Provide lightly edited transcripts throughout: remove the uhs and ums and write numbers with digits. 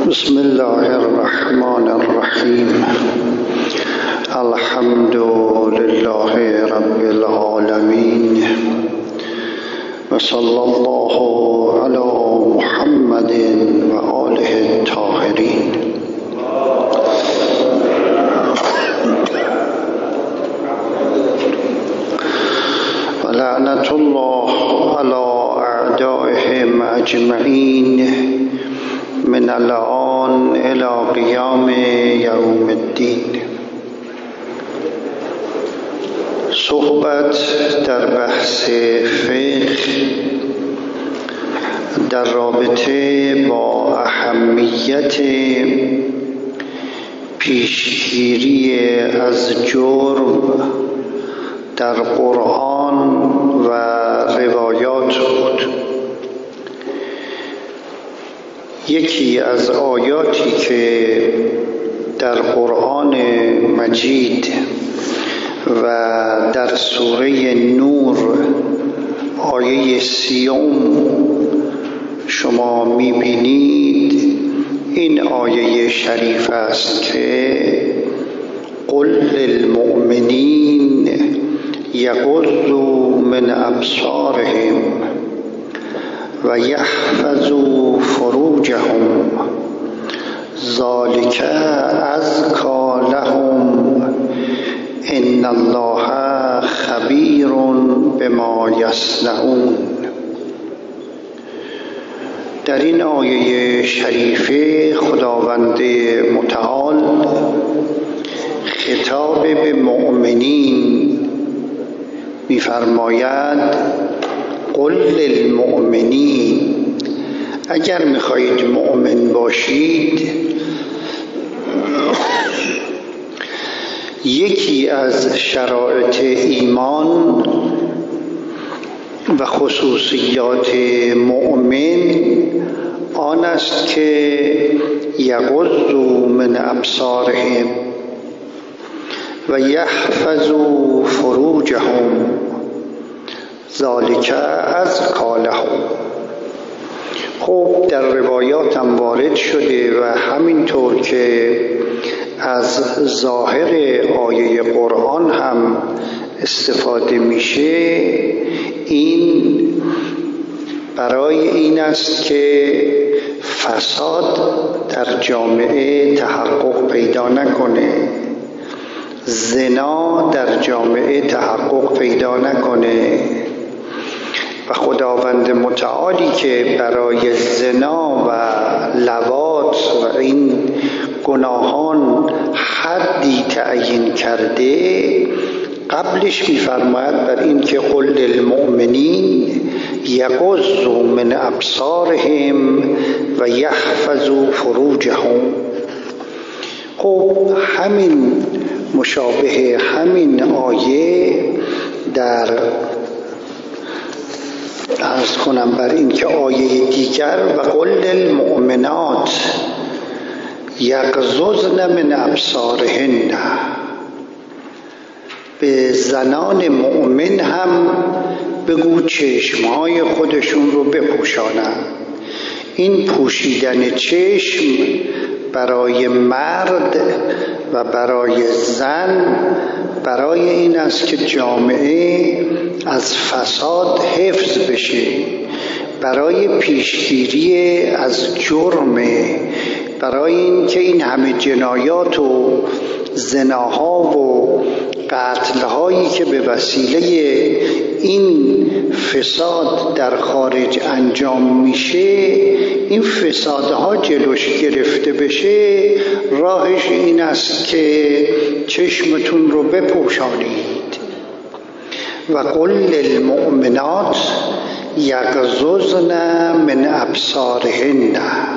بسم الله الرحمن الرحیم. الحمد لله رب العالمین و صلی الله علی محمد و آله الطاهرین. و لعنت الله علی اعدائهم اجمعین من الآن إلى قیام یوم الدین. صحبت در بحث فقه در رابطه با اهمیت پیشگیری از جرم در قرآن و روایات بود. یکی از آیاتی که در قرآن مجید و در سوره نور آیه 30 شما می‌بینید این آیه شریف است که قل للمؤمنین یغضوا من ابصارهم و یحفظوا فروجهم ذلک ازکی لهم ان الله خبیر بما یصنعون. در این آیه شریفه خداوند متعال خطاب به مؤمنین می‌فرماید قل للمؤمنین، اگر میخواهید مؤمن باشید یکی از شرایط ایمان و خصوصیات مؤمن آن است که یغضوا من ابصارهم و یحفظوا فروجهم ذالک ازکی لهم. خب در روایات هم وارد شده و همینطور که از ظاهر آیه قرآن هم استفاده میشه، این برای این است که فساد در جامعه تحقق پیدا نکنه، زنا در جامعه تحقق پیدا نکنه و خداوند متعالی که برای زنا و لواط و این گناهان حدی تعیین کرده، قبلش می‌فرماید بر این که قل للمؤمنین یغضوا من ابصارهم و یحفظوا فروجهم. خب همین مشابه همین آیه در عرض کنم بر این که آیه دیگر و قل للمؤمنات یغضضن من ابصارهن، به زنان مؤمن هم بگو چشمهای خودشون رو بپوشانند. این پوشیدن چشم برای مرد و برای زن برای این است که جامعه از فساد حفظ بشه، برای پیشگیری از جرم، برای این که این همه جنایات و زناها و قتل‌هایی که به وسیله این فساد در خارج انجام میشه، این فسادها جلوش گرفته بشه. راهش این است که چشمتون رو بپوشانید و قل للمؤمنات یغضضن من ابصارهن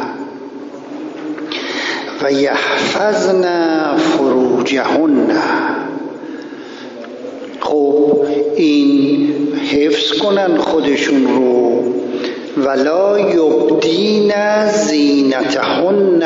و یحفظن فروجهن. خب این حفظ کنن خودشون رو، ولا یبدین زینتهن.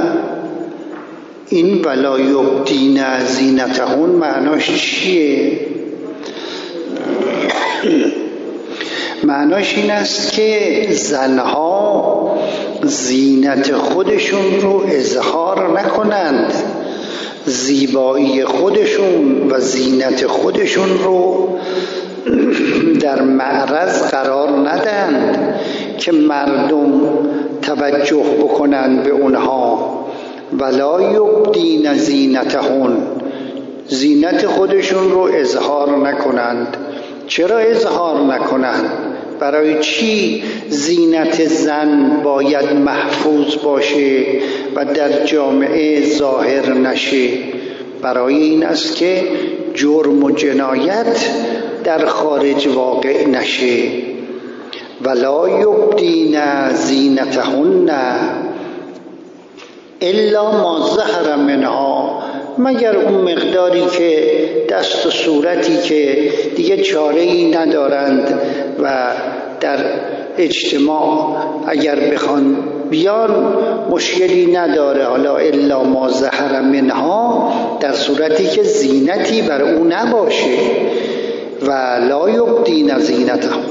این ولا یبدین زینتهن معناش چیه؟ معناش این است که زنها زینت خودشون رو اظهار نکنند، زیبایی خودشون و زینت خودشون رو در معرض قرار ندند که مردم توجه بکنند به اونها. ولا یبدین زینتهن، زینت خودشون رو اظهار نکنند. چرا اظهار نکنند؟ برای چی زینت زن باید محفوظ باشه و در جامعه ظاهر نشه؟ برای این است که جرم و جنایت در خارج واقع نشه. ولا یبدین زینتهن الا ما ظهر منها، مگر اون مقداری که دست و صورتی که دیگه چاره‌ای ندارند و در اجتماع اگر بخوان بیان مشکلی نداره. حالا الا ما ظهر منها در صورتی که زینتی بر او نباشه. و لا یبدین زینتهن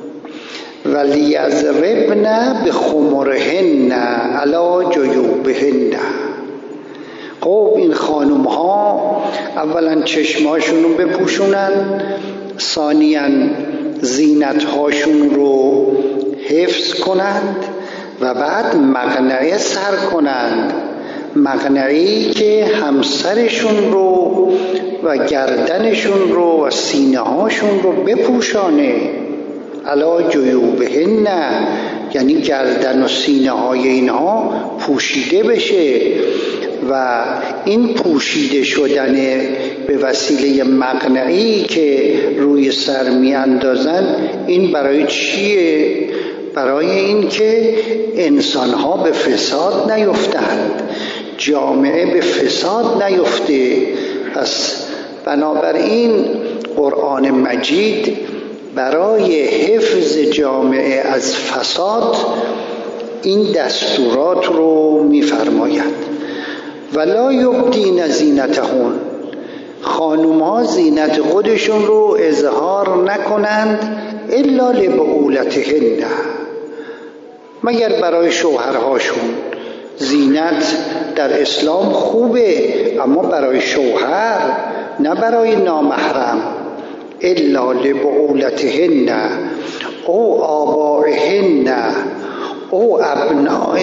ولیضربن بخمرهن علی جیوبهن. خب این خانم ها اولا چشماشون رو بپوشونن، ثانیاً زینت هاشون رو حفظ کنند و بعد مقنعه سر کنند، مقنعی که همسرشون رو و گردنشون رو و سینه هاشون رو بپوشانه. علی جیوبهن یعنی گردن و سینه های اینها پوشیده بشه. و این پوشیده شدن به وسیله مقنعی که روی سر می اندازن، این برای چیه؟ برای این که انسانها به فساد نیفتند، جامعه به فساد نیفته. پس بنابراین قرآن مجید برای حفظ جامعه از فساد این دستورات رو می‌فرماید. ولا یبدین زینتهن، خانوم‌ها زینت خودشون رو اظهار نکنند الا لبعولتهن، مگر برای شوهرهاشون. زینت در اسلام خوبه، اما برای شوهر، نه برای نامحرم. الا لبعولتهن او آبائهن او ابناء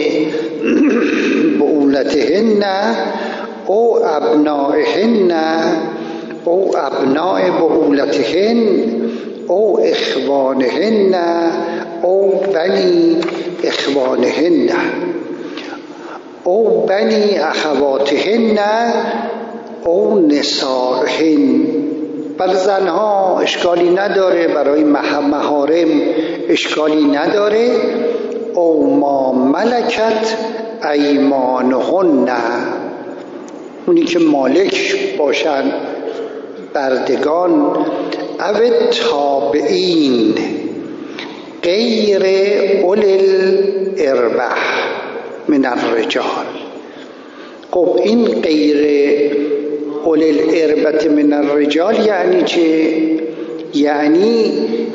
بعولتهن او ابنائهن او ابناء بعولتهن او اخوانهن او بنی اخوانهن او بنی اخواتهن او نسائهن. بر زنها اشکالی نداره، برای محارم اشکالی نداره. او ما ملکت ایمانهن، اونی که مالک باشن، بردگان. او تابعین غیر اولی الاربه من الرجال. خب این غیر اولی الاربه من الرجال یعنی چه؟ یعنی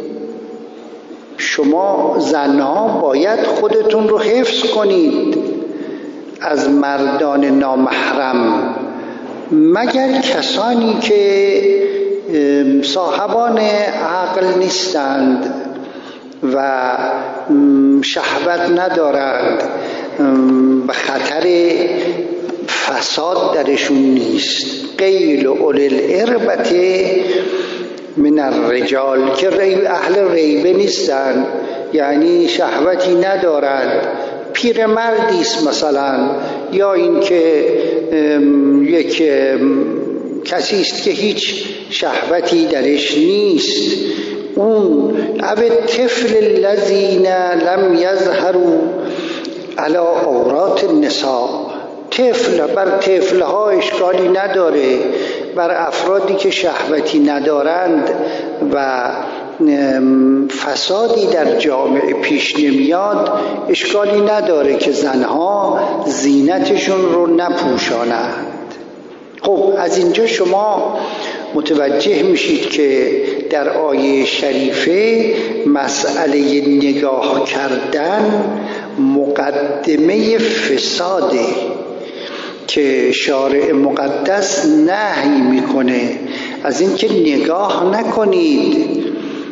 شما زنها باید خودتون رو حفظ کنید از مردان نامحرم، مگر کسانی که صاحبان عقل نیستند و شهوت ندارند، به خطر فساد درشون نیست. غیر اولی الاربه من الرجال، که اهل ریبه نیستن، یعنی شهوتی ندارند، پیرمردی است مثلا، یا اینکه یک کسی است که هیچ شهوتی درش نیست. اون او طفل الذین لم یظهروا علی عورات النساء، طفل، بر طفلها اشکالی نداره، بر افرادی که شهوتی ندارند و فسادی در جامعه پیش نمیاد اشکالی نداره که زنها زینتشون رو نپوشانند. خب از اینجا شما متوجه میشید که در آیه شریفه مسئله نگاه کردن مقدمه فساده که شارع مقدس نهی میکنه از اینکه نگاه نکنید،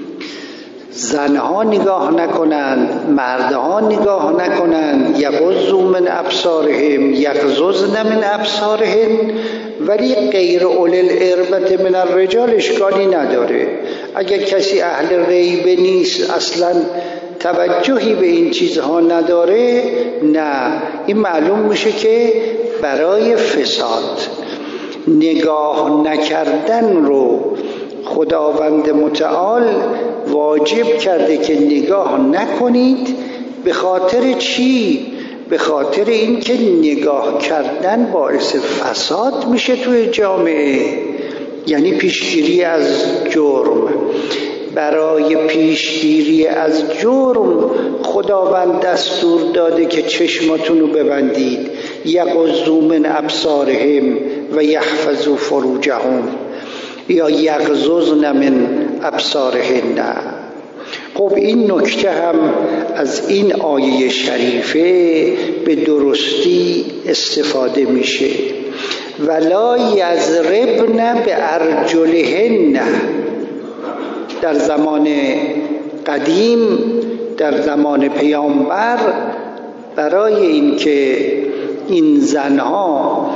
زنها نگاه نکنند، مردها نگاه نکنند، یغضوا من ابصارهم یغضضن من ابصارهن، ولی غیر اولی الاربة من الرجال اشکالی نداره. اگر کسی اهل ریبه نیست، اصلا توجهی به این چیزها نداره، نه، این معلوم میشه که برای فساد. نگاه نکردن رو خداوند متعال واجب کرده که نگاه نکنید. به خاطر چی؟ به خاطر اینکه نگاه کردن باعث فساد میشه توی جامعه، یعنی پیشگیری از جرم. برای پیشگیری از جرم خداوند دستور داده که چشماتونو ببندید، یغضوا من ابصارهم و یحفظوا فروجهم یا یغضضن من ابصارهن. خب این نکته هم از این آیه شریفه به درستی استفاده میشه. ولا یضربن بارجلهن. در زمان قدیم، در زمان پیامبر، برای اینکه این زنها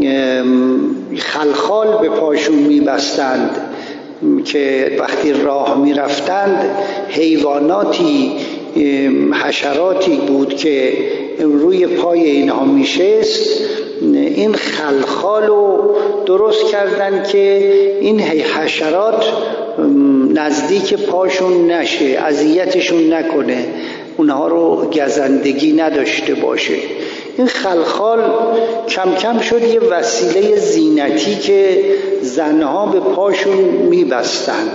خلخال به پاشون میبستند که وقتی راه میرفتند حیواناتی، حشراتی بود که روی پای اینها میشست، این خلخال رو درست کردن که این حشرات نزدیک پاشون نشه، اذیتشون نکنه، اونها رو گزندگی نداشته باشه. این خلخال کم کم شد یه وسیله زینتی که زنها به پاشون میبستند.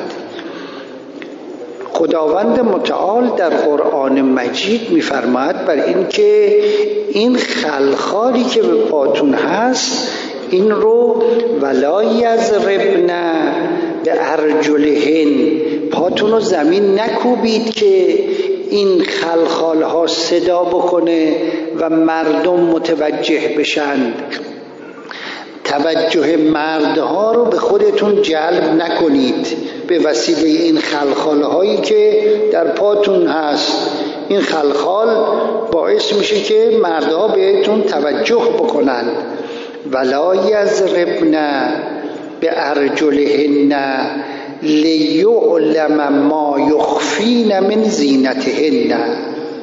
خداوند متعال در قرآن مجید میفرماید بر این که این خلخالی که به پاتون هست این رو ولا یضربن بارجلهن، پاتون رو زمین نکوبید که این خلخال ها صدا بکنه و مردم متوجه بشن. توجه مردها رو به خودتون جلب نکنید به وسیله این خلخال هایی که در پاتون هست. این خلخال باعث میشه که مردها بهتون توجه بکنن. ولا یضربن بارجلهن لیعلم ما یخفین من زینتهن.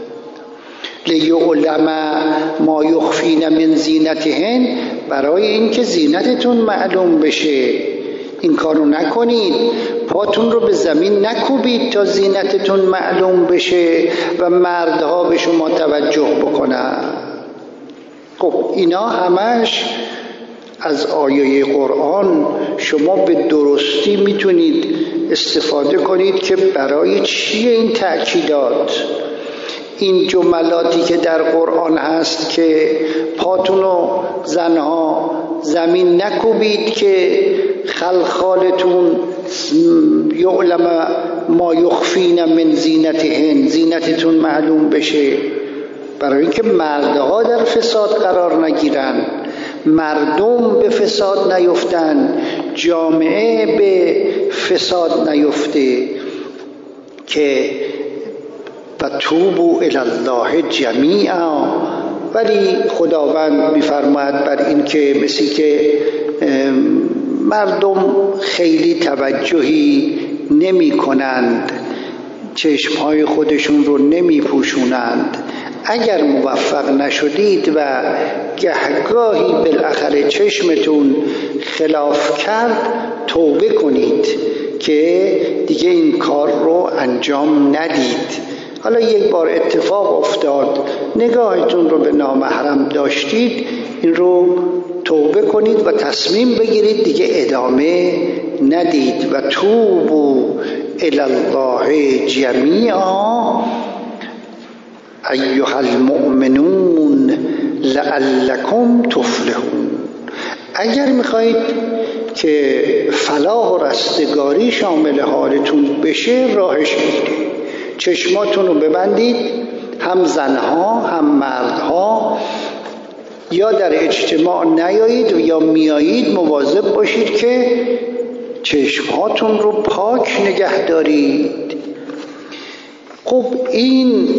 لیعلم ما یخفین من زینتهن، برای اینکه زینتتون معلوم بشه. این کارو نکنید، پاتون رو به زمین نکوبید تا زینتتون معلوم بشه و مردها به شما توجه بکنن. خب اینا همش از آیه قرآن شما به درستی میتونید استفاده کنید که برای چیه این تأکیدات، این جملاتی که در قرآن هست که پاتونو زنها زمین نکوبید که خلخالتون یعلم ما یخفین من زینتهن، زینتتون معلوم بشه، برای اینکه مردها در فساد قرار نگیرن، مردم به فساد نیفتن، جامعه به فساد نیفته. که و توبوا الی الله جمیعا. ولی خداوند میفرماید بر این که مثل که مردم خیلی توجهی نمی کنند، چشمهای خودشون رو نمی پوشونند، اگر موفق نشدید و گهگاهی بالاخره چشمتون خلاف کرد، توبه کنید که دیگه این کار رو انجام ندید. حالا یک بار اتفاق افتاد نگاهتون رو به نامحرم داشتید، این رو توبه کنید و تصمیم بگیرید دیگه ادامه ندید. و توبوا الی الله جمیعا ایها المؤمنون لعلکم تفلحون. اگر میخواهید که فلاح و رستگاری شامل حالتون بشه راهش اینه: چشماتون رو ببندید، هم زنها هم مردها، یا در اجتماع نیایید یا میایید مواظب باشید که چشماتون رو پاک نگه دارید. خب این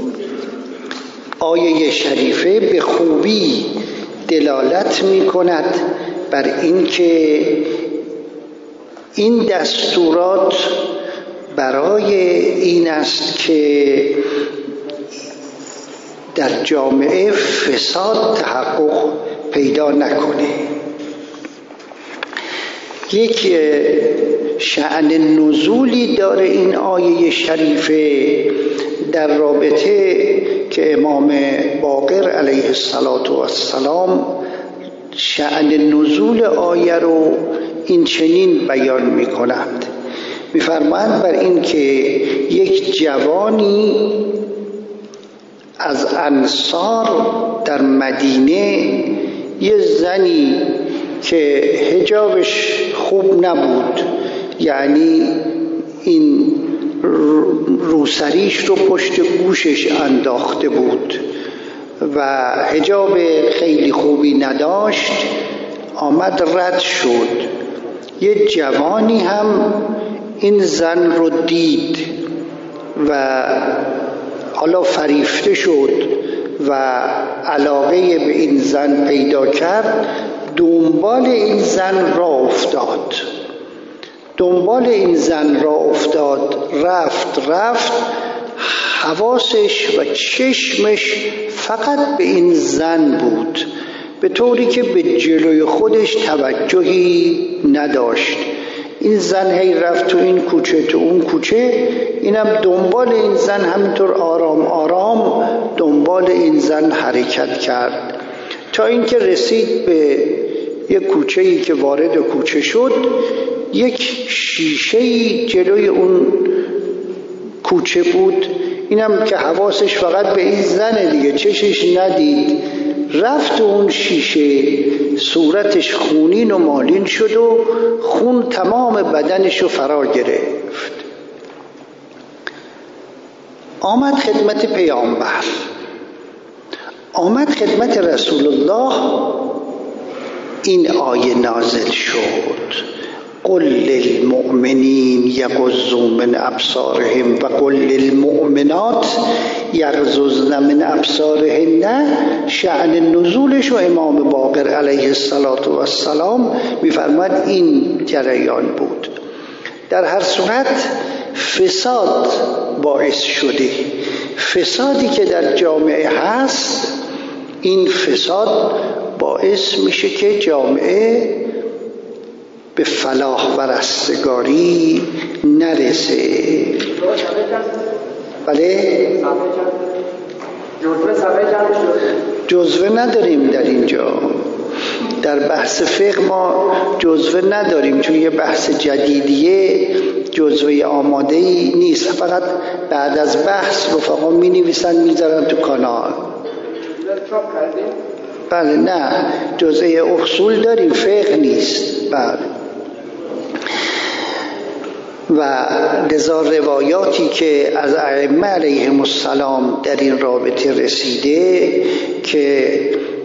آیه شریفه به خوبی دلالت می کند بر این که این دستورات برای این است که در جامعه فساد تحقق پیدا نکنه. یک شأن نزولی داره این آیه شریفه در رابطه که امام باقر علیه السلام شأن نزول آیه رو این چنین بیان می کنند. می فرمایند بر این که یک جوانی از انصار در مدینه، یه زنی که حجابش خوب نبود، یعنی این روسریش رو پشت گوشش انداخته بود و حجاب خیلی خوبی نداشت، آمد رد شد. یه جوانی هم این زن رو دید و حالا فریفته شد و علاقه به این زن پیدا کرد، دنبال این زن را افتاد، رفت حواسش و چشمش فقط به این زن بود، به طوری که به جلوی خودش توجهی نداشت. این زن هی رفت تو این کوچه تو اون کوچه، اینم دنبال این زن همینطور آرام آرام دنبال این زن حرکت کرد تا اینکه رسید به یک کوچه‌ای که وارد کوچه شد. یک شیشه‌ای جلوی اون کوچه بود، اینم که حواسش فقط به این زنه دیگه، چشش ندید، رفت اون شیشه، صورتش خونین و مالین شد و خون تمام بدنشو فرا گرفت. آمد خدمت پیامبر، آمد خدمت رسول الله. این آیه نازل شد: قل للمؤمنین یغضوا من ابصارهم و قل للمؤمنات یغضضن من ابصارهن. شأن نزولش و امام باقر علیه السلام می‌فرماید این جریان بود. در هر صورت فساد باعث شده، فسادی که در جامعه هست، این فساد باعث میشه که جامعه به فلاح و رستگاری نرسه. بله؟ جزوه نداریم در اینجا، در بحث فقه ما جزوه نداریم، چون یه بحث جدیدیه، جزوه آماده‌ای نیست. فقط بعد از بحث رفقا می نویسن میذارن تو کانال. بله، نه جزء اصول داریم، فقه نیست. بله. و لذا روایاتی که از ائمه علیهم السلام در این رابطه رسیده که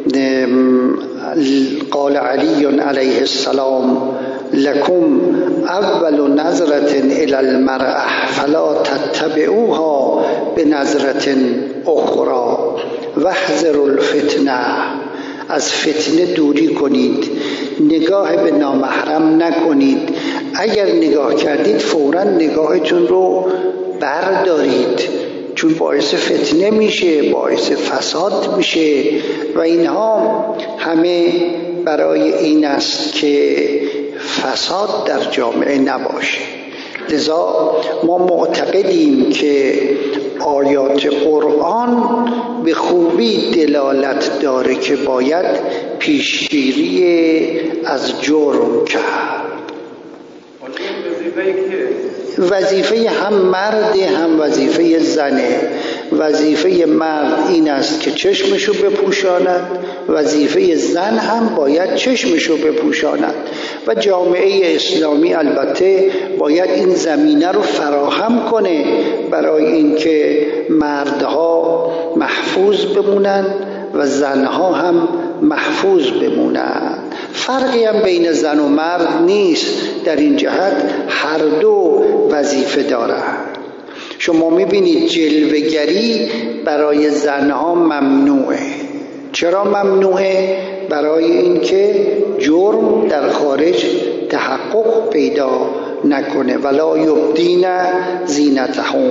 قال علی علیه السلام لکم اول نظرة الی المرأة فلا تتبعوها بنظرة اخرى واحذروا الفتنه. از فتنه دوری کنید، نگاه به نامحرم نکنید، اگر نگاه کردید فوراً نگاهتون رو بردارید، چون باعث فتنه میشه، باعث فساد میشه و اینها همه برای این است که فساد در جامعه نباشه. لذا ما معتقدیم که آیات قرآن به خوبی دلالت داره که باید پیشگیری از جرم کرد. وظیفه هم مرد هم وظیفه زنه. وظیفه مرد این است که چشمشو بپوشاند، وظیفه زن هم باید چشمشو بپوشاند و جامعه اسلامی البته باید این زمینه رو فراهم کنه برای اینکه مردها محفوظ بمونن و زنها هم محفوظ بمونن. فرقی هم بین زن و مرد نیست، در این جهت هر دو وظیفه دارند. شما میبینید جلوه‌گری برای زنها ممنوعه. چرا ممنوعه؟ برای اینکه جرم در خارج تحقق پیدا نکنه. ولا یبدین زینتهم.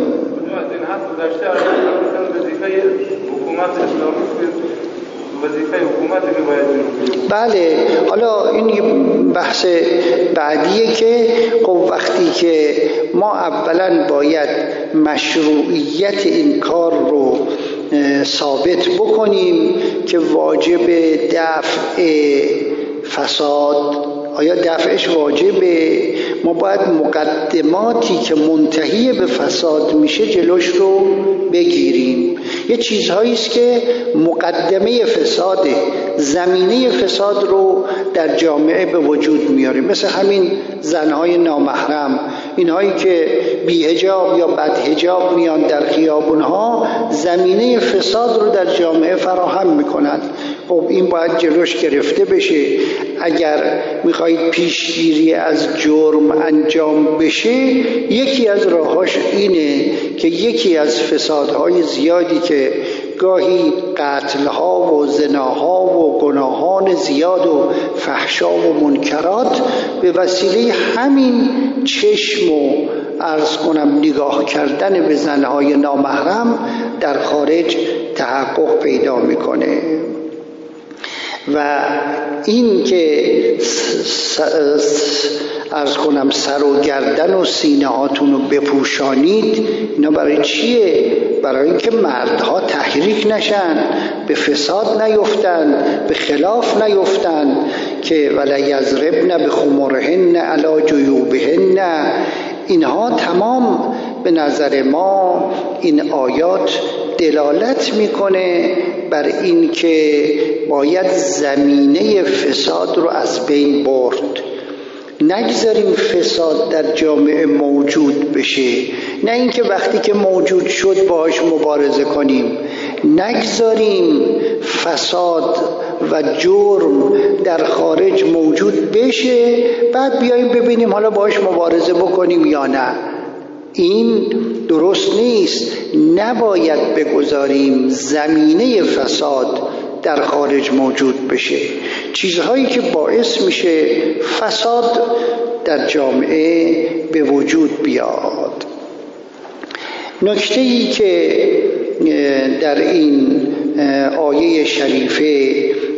بله، حالا این بحث بعدیه که خب وقتی که ما اولا باید مشروعیت این کار رو ثابت بکنیم که واجب دفع فساد، آیا دفعش واجبه؟ ما باید مقدماتی که منتهی به فساد میشه جلوش رو بگیریم. یه چیزهایی است که مقدمه فساده، زمینه فساد رو در جامعه به وجود میاره، مثل همین زنهای نامحرم، اینهایی که بی حجاب یا بد حجاب میان در خیابونها، زمینه فساد رو در جامعه فراهم میکنن. خب این باید جلوش گرفته بشه. اگر میخواید پیشگیری از جرم انجام بشه، یکی از راهاش اینه که یکی از فسادهای زیادی که گاهی قتلها و زناها و گناهان زیاد و فحشا و منکرات به وسیله همین چشم و عرض کنم نگاه کردن به زنهای نامحرم در خارج تحقق پیدا میکنه. و این که عرض کنم سر و گردن و سینه هاتون رو بپوشانید، اینا برای چیه؟ برای اینکه مردها تحریک نشن، به فساد نیفتن، به خلاف نیفتن، که ولا یضربن بخمرهن علی جیوبهن. اینها تمام به نظر ما این آیات دلالت میکنه بر این که باید زمینه فساد رو از بین برد. نگذاریم فساد در جامعه موجود بشه، نه اینکه وقتی که موجود شد باهاش مبارزه کنیم. نگذاریم فساد و جرم در خارج موجود بشه بعد بیاییم ببینیم حالا باهاش مبارزه بکنیم یا نه. این درست نیست. نباید بگذاریم زمینه فساد در خارج موجود بشه. چیزهایی که باعث میشه فساد در جامعه به وجود بیاد. نکته‌ای که در این آیه شریفه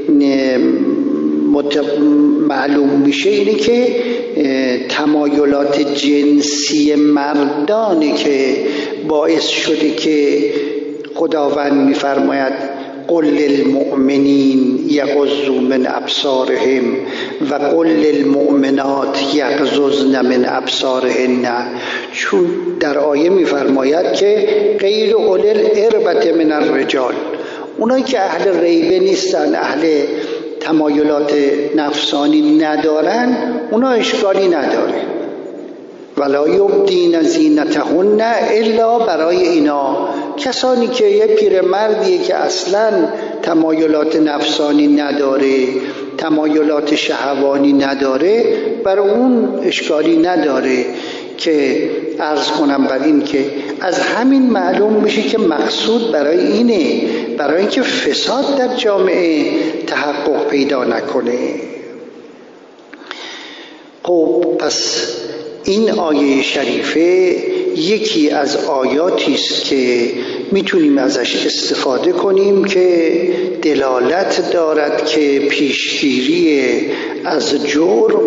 معلوم میشه اینه که تمایلات جنسی مردانه که باعث شده که خداوند میفرماید قل للمؤمنین یغضوا من ابصارهم و قل للمؤمنات یغضضن من ابصارهن. چون در آیه میفرماید که غیر اول الاربة من الرجال، اونایی که اهل ریبه نیستن، اهل تمایلات نفسانی ندارن، اونا اشکالی نداره. ولا یبدین زینتهن، الا برای اینا، کسانی که یه پیرمردیه که اصلا تمایلات نفسانی نداره، تمایلات شهوانی نداره، برای اون اشکالی نداره. که عرض کنم بر این که از همین معلوم میشه که مقصود برای اینه، برای اینکه فساد در جامعه تحقق پیدا نکنه. خب پس این آیه شریفه یکی از آیاتی است که میتونیم ازش استفاده کنیم که دلالت دارد که پیشگیری از جرم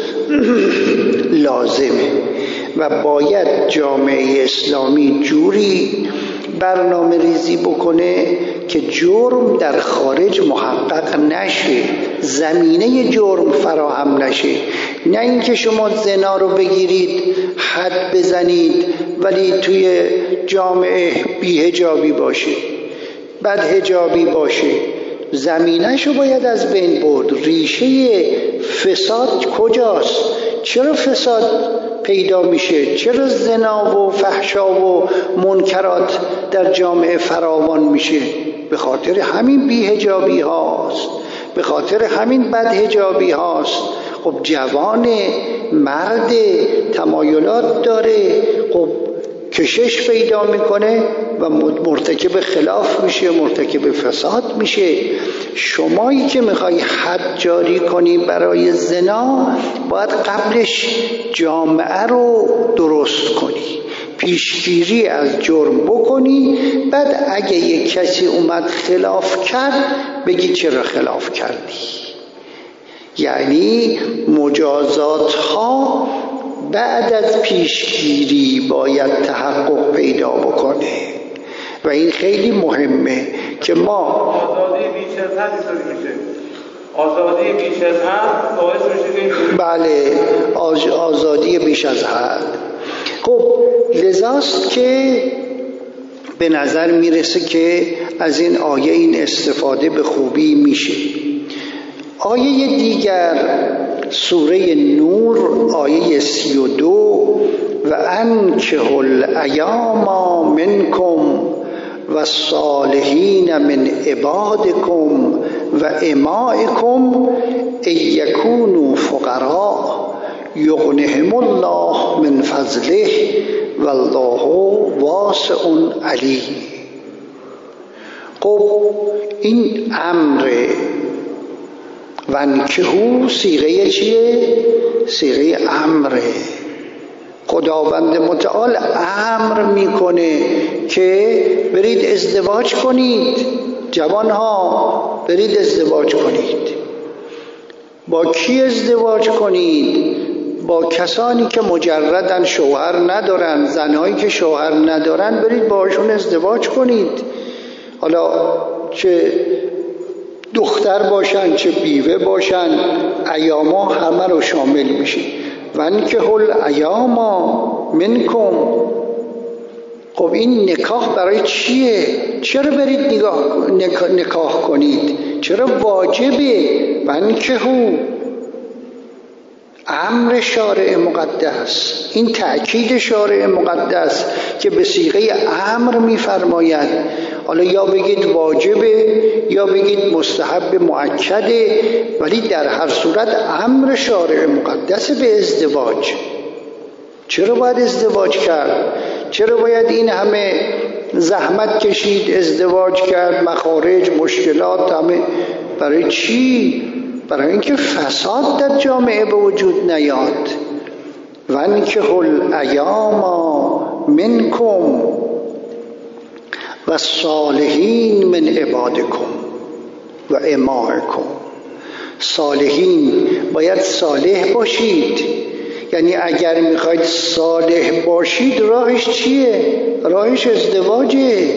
لازمه و باید جامعه اسلامی جوری برنامه ریزی بکنه که جرم در خارج محقق نشه. زمینه جرم فراهم نشه. نه اینکه شما زنا رو بگیرید حد بزنید ولی توی جامعه بی‌حجابی باشه، بدحجابی باشه، زمینه‌شو باید از بین برد. ریشه فساد کجاست؟ چرا فساد پیدا میشه؟ چرا زنا و فحشا و منکرات در جامعه فراوان میشه؟ به خاطر همین بی‌حجابی هاست، به خاطر همین بدحجابی هاست. خب جوان مرد تمایلات داره، خب کشش پیدا میکنه و مرتکب خلاف میشه، مرتکب فساد میشه. شمایی که میخوای حد جاری کنی برای زنا باید قبلش جامعه رو درست کنی، پیشگیری از جرم بکنی، بعد اگه یک کسی اومد خلاف کرد بگی چرا خلاف کردی. یعنی مجازات ها بعد از پیشگیری باید تحقق پیدا بکنه و این خیلی مهمه که ما آزادی بیش از حد اینطوری میشه. آزادی بیش از حد باعث میشه که بله آزادی بیش از حد. خب لذاست که به نظر میرسه که از این آیه این استفاده به خوبی میشه. آیه دیگر سوره نور آیه 32 و انکحوا الایام منکم و الصالحین من عبادکم و امائکم ان یکونوا فقراء یغنهم الله من فضله والله واسع علیم. خب این امره و انکحوا صیغه چیه؟ صیغه امره. خداوند متعال امر میکنه که برید ازدواج کنید، جوانها برید ازدواج کنید. با کی ازدواج کنید؟ با کسانی که مجردن، شوهر ندارن. زنهایی که شوهر ندارن برید باشون ازدواج کنید، حالا چه دختر باشن چه بیوه باشن، ایاما همه رو شامل میشه. و انکحوا الایاما منکم. خب این نکاح برای چیه؟ چرا برید نکاح کنید؟ چرا واجبه؟ و انکحوا امر شارع مقدس، این تأکید شارع مقدس که به صیغه امر میفرماید. حالا یا بگید واجبه یا بگید مستحب مؤکده، ولی در هر صورت امر شارع مقدس به ازدواج. چرا باید ازدواج کرد؟ چرا باید این همه زحمت کشید، ازدواج کرد، مخارج، مشکلات همه؟ برای چی؟ برای اینکه فساد در جامعه به وجود نیاد. و انکحوا الایاما منکم و الصالحین من عبادکم و امائکم. صالحین باید صالح باشید، یعنی اگر میخواید صالح باشید راهش چیه؟ راهش ازدواجه.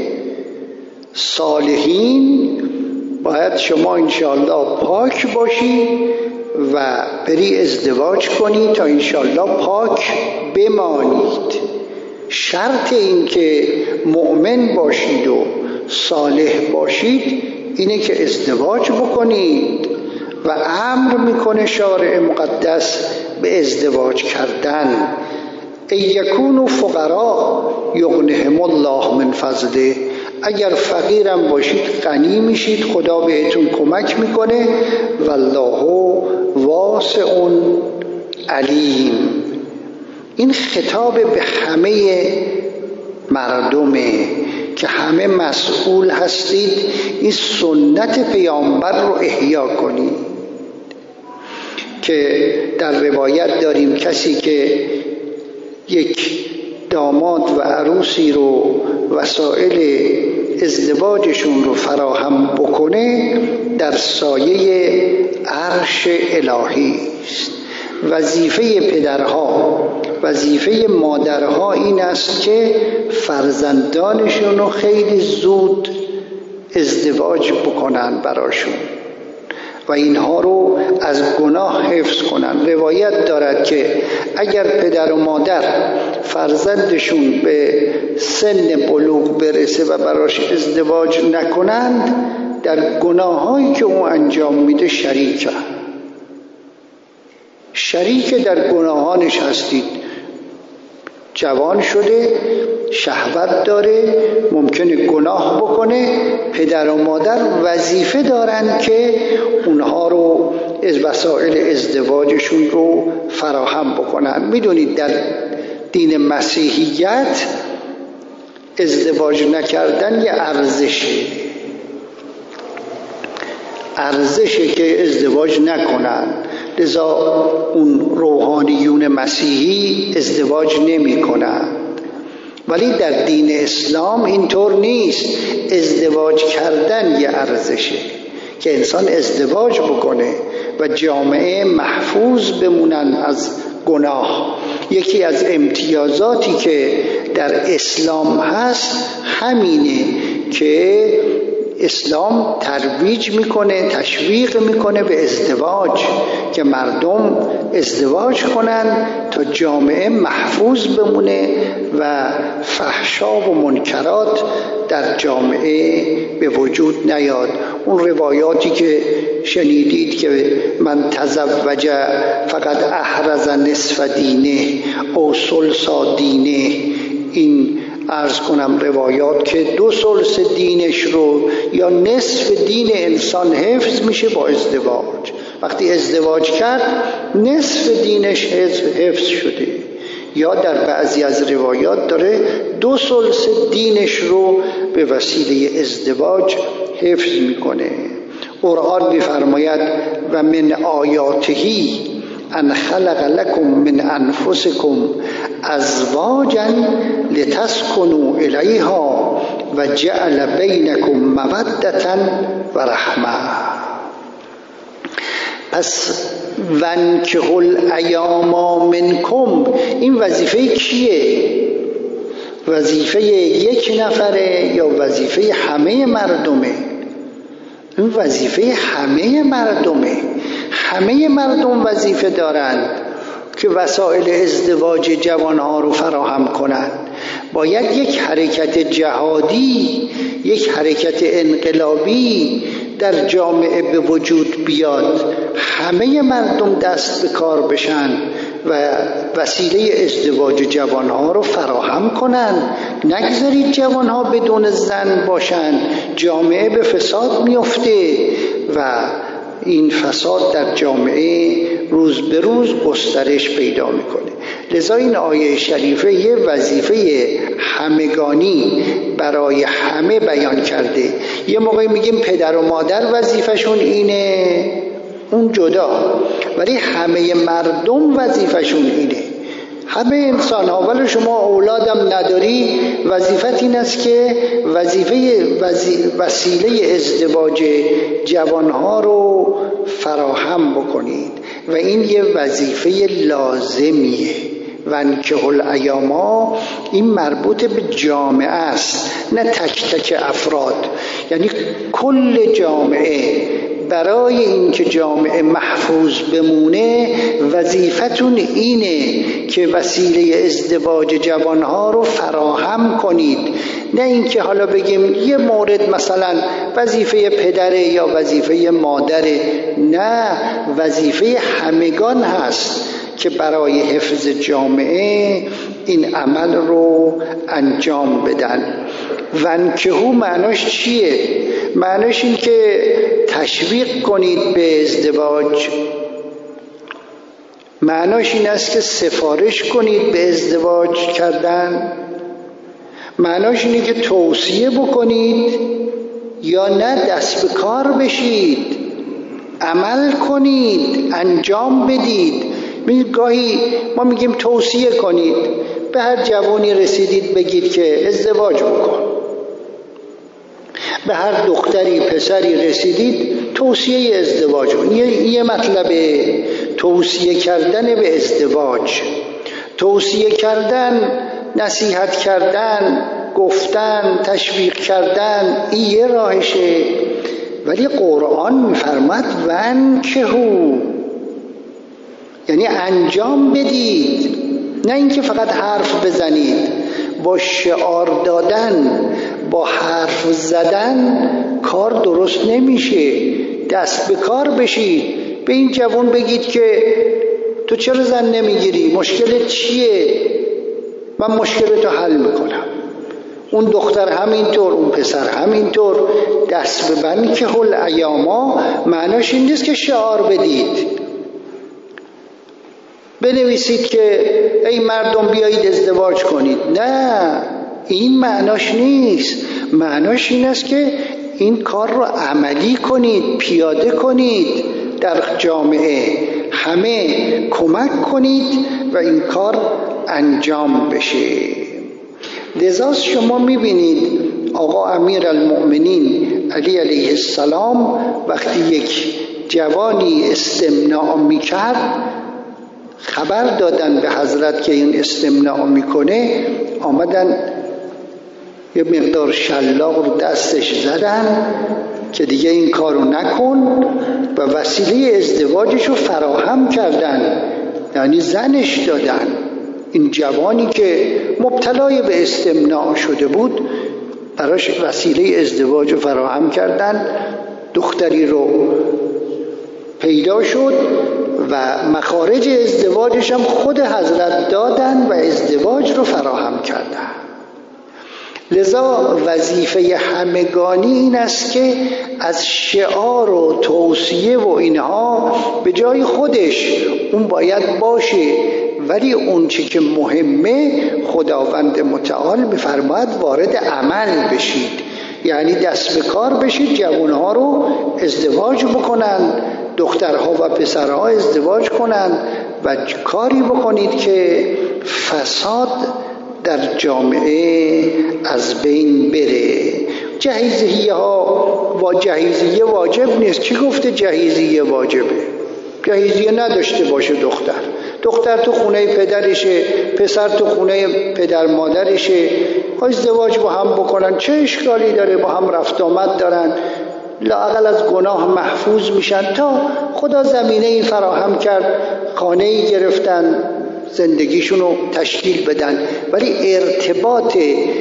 صالحین باید شما انشاءالله پاک باشی و بری ازدواج کنی تا انشاءالله پاک بمانید. شرط این که مؤمن باشید و صالح باشید اینه که ازدواج بکنید و امر میکنه شارع مقدس به ازدواج کردن. ان یکونوا فقراء یغنهم الله من فضله. اگر فقیرم باشید غنی میشید، خدا بهتون کمک میکنه. والله واسع علیم. این خطاب به همه مردمه که همه مسئول هستید این سنت پیامبر رو احیا کنید. که در روایت داریم کسی که یک داماد و عروسی رو وسایل ازدواجشون رو فراهم بکنه در سایه عرش الهی است. وظیفه پدرها، وظیفه مادرها این است که فرزندانشون رو خیلی زود ازدواج بکنن براشون و اینها رو از گناه حفظ کنن. روایت دارد که اگر پدر و مادر فرزندشون به سن بلوغ برسه و براش ازدواج نکنند، در گناهایی که او انجام میده شریک در گناهانش هستید. جوان شده، شهوت داره، ممکنه گناه بکنه، پدر و مادر وظیفه دارن که اونها رو از وسایل ازدواجشون رو فراهم بکنن. میدونید در دین مسیحیت ازدواج نکردن یه ارزشه که ازدواج نکنن. لذا اون روحانیون مسیحی ازدواج نمی کنن. ولی در دین اسلام اینطور نیست. ازدواج کردن یه ارزشه که انسان ازدواج بکنه و جامعه محفوظ بمونن از گناه. یکی از امتیازاتی که در اسلام هست همینه که اسلام ترویج میکنه، تشویق میکنه به ازدواج، که مردم ازدواج کنن تا جامعه محفوظ بمونه و فحشا و منکرات در جامعه به وجود نیاد. اون روایاتی که شنیدید که من تزوج فقط احرز نصف دینه او ثلث دینه، این عرض کنم روایات که 2/3 دینش رو یا نصف دین انسان حفظ میشه با ازدواج. وقتی ازدواج کرد نصف دینش حفظ شده. یا در بعضی از روایات داره 2/3 دینش رو به وسیله ازدواج حفظ میکنه. قرآن میفرماید و من آیاتهی ان خلق لكم من انفسكم ازواجا لتسكنوا الیها و جعل بینکم مودة و رحمه. پس وانکحوا الایام منکم، این وظیفه کیه؟ وظیفه یک نفره یا وظیفه همه مردمه؟ این وظیفه همه مردمه. همه مردم وظیفه دارند که وسایل ازدواج جوانها رو فراهم کنند. باید یک حرکت جهادی، یک حرکت انقلابی در جامعه به وجود بیاد، همه مردم دست به کار بشن و وسیله ازدواج جوانها رو فراهم کنن. نگذارید جوانها بدون زن باشن، جامعه به فساد میفته و این فساد در جامعه روز به روز گسترش پیدا میکنه. لذا این آیه شریفه یه وظیفه همگانی برای همه بیان کرده. یه موقعی میگیم پدر و مادر وظیفشون اینه، اون جدا، ولی همه مردم وظیفشون اینه. همه انسان ها، ولی شما اولادم نداری، وظیفت این است که وسیله ازدواج جوانها رو فراهم بکنید و این یه وظیفه لازمیه. وانکحوا الایام، این مربوط به جامعه است، نه تک تک افراد. یعنی کل جامعه، برای اینکه جامعه محفوظ بمونه وظیفتون اینه که وسیله ازدواج جوانها رو فراهم کنید. نه اینکه حالا بگیم یه مورد مثلا وظیفه پدره یا وظیفه مادره، نه، وظیفه همگان هست که برای حفظ جامعه این عمل رو انجام بدن. وانکحوا معناش چیه؟ معناش این که تشویق کنید به ازدواج، معناش این است که سفارش کنید به ازدواج کردن، معناش اینه که توصیه بکنید یا نه دست به کار بشید، عمل کنید، انجام بدید. گاهی ما میگیم توصیه کنید، به هر جوانی رسیدید بگید که ازدواج بکن. به هر دختری پسری رسیدید توصیه ازدواج کن. یه مطلب توصیه کردن به ازدواج. توصیه کردن، نصیحت کردن، گفتن، تشویق کردن، این یه راهشه، ولی قرآن میفرماد وانکحوا، یعنی انجام بدید، نه اینکه فقط حرف بزنید. با شعار دادن، با حرف زدن کار درست نمیشه. دست به کار بشید. به این جوان بگید که تو چرا زن نمیگیری؟ مشکلت چیه؟ من مشکلتو حل میکنم. اون دختر همینطور، اون پسر همینطور. دست به وانکحوا الایاما معناش این نیست که شعار بدید، بنویسید که ای مردم بیایید ازدواج کنید. نه، این معناش نیست. معناش این است که این کار رو عملی کنید، پیاده کنید، در جامعه همه کمک کنید و این کار انجام بشه. لذا شما میبینید آقا امیرالمؤمنین علی علیه السلام وقتی یک جوانی استمناء میکرد، خبر دادن به حضرت که این استمناء میکنه، آمدن یه مقدار شلاق رو دستش زدن که دیگه این کارو نکن و وسیله ازدواجش رو فراهم کردن، یعنی زنش دادن. این جوانی که مبتلای به استمناء شده بود براش وسیله ازدواج رو فراهم کردن. دختری رو پیدا شد و مخارج ازدواجش هم خود حضرت دادن و ازدواج رو فراهم کردن. لذا وظیفه همگانی این است که از شعار و توصیه و اینها به جای خودش اون باید باشه، ولی اون چی که مهمه خداوند متعال می‌فرماید وارد عمل بشید، یعنی دست به کار بشید، جوانها رو ازدواج بکنن، دخترها و پسرها ازدواج کنن و کاری بکنید که فساد در جامعه از بین بره. جهیزیه ها و جهیزیه واجب نیست. کی گفته جهیزیه واجبه؟ جهیزیه نداشته باشه دختر تو خونه پدرشه، پسر تو خونه پدر مادرشه، ازدواج با هم بکنن، چه اشکالی داره؟ با هم رفت آمد دارن، لااقل از گناه محفوظ میشن. تا خدا زمینه این فراهم کرد، خانه‌ای گرفتن، زندگیشون رو تشکیل بدن. ولی ارتباط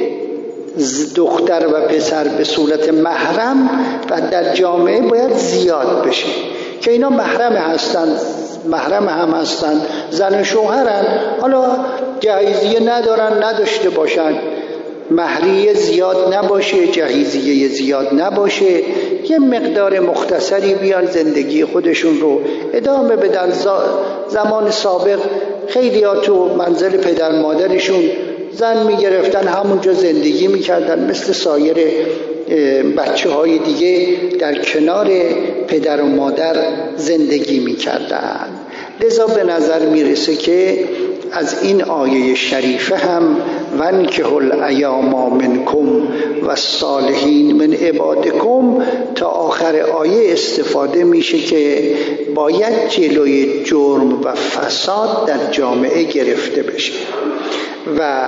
دختر و پسر به صورت محرم و در جامعه باید زیاد بشه که اینا محرم هم هستن، زن و شوهرن. حالا جهیزیه ندارن، نداشته باشن، مهریه زیاد نباشه، جهیزیه زیاد نباشه، یه مقدار مختصری بیان زندگی خودشون رو ادامه بدن. زمان سابق خیلی ها تو منزل پدر مادرشون زن میگرفتن، همونجا زندگی میکردن مثل سایر بچه های دیگه در کنار پدر و مادر زندگی میکردن. لذا به نظر میرسه که از این آیه شریفه هم وانکحوا الایام منکم والصالحین من عبادکم تا آخر آیه استفاده میشه که باید جلوی جرم و فساد در جامعه گرفته بشه و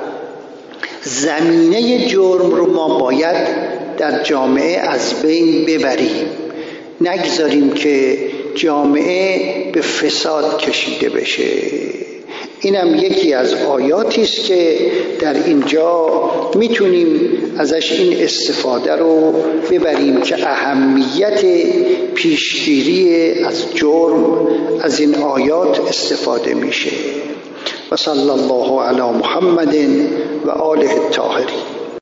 زمینه جرم رو ما باید در جامعه از بین ببریم، نگذاریم که جامعه به فساد کشیده بشه. اینم یکی از آیاتی است که در اینجا میتونیم ازش این استفاده رو ببریم که اهمیت پیشگیری از جرم از این آیات استفاده میشه. و صلی الله علی محمد و آله الطاهرین.